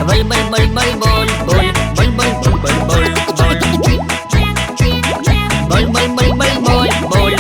буль, буль, буль, буль, буль, буль, буль, буль, буль, буль, буль, буль. Буль, буль, буль, буль, буль, буль.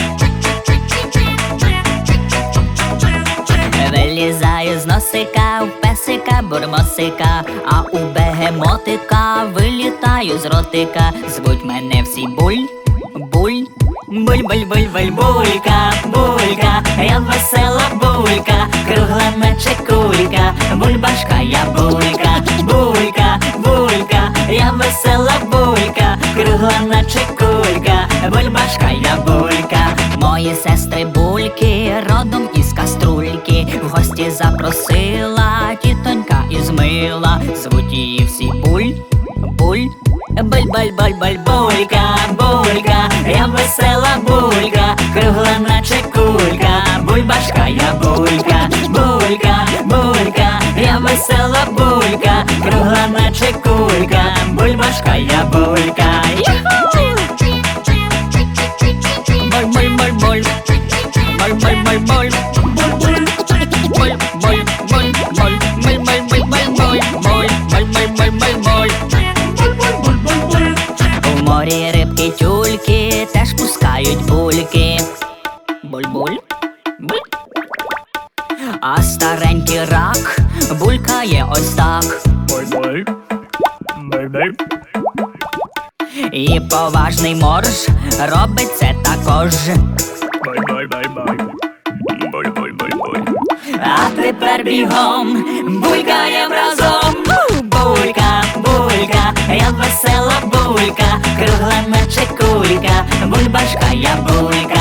Вилізаю з носика, у песика бурмосика, а у бегемотика вилітаю з ротика. Звуть мене всі буль, буль, буль, буль, буль, буль, булька, булька, я весела булька, кругла наче кулька, бульбашка я булька, булька, булька, я весела булька, кругла наче кулька, бульбашка я булька. Мої сестри бульки родом із каструльки, в гості запросила тітонька із мила. Звуть її всі буль, буль, буль, буль, буль, буль, булька, булька, я весела булька, кругла наче кулька, бульбашка я булька, булька, булька, я весела булька, кругла наче кулька, бульбашка я булька. Буль, буль, буль, буль, буль, буль, буль, буль, буль, буль, буль, буль, буль, буль, буль, буль, буль, буль, буль, буль. У морі рибки тюльки теж пускають бульки. Буль-буль, буль. А старенький рак булькає ось так. Буль-буль, буль-буль. І поважний морж робить це також. Буль-буль-буль-буль, буль-буль-буль-буль. А тепер бігом булькаєм разом. Булька, булька, я весела булька, кругла наче кулька, бульбашка я булька.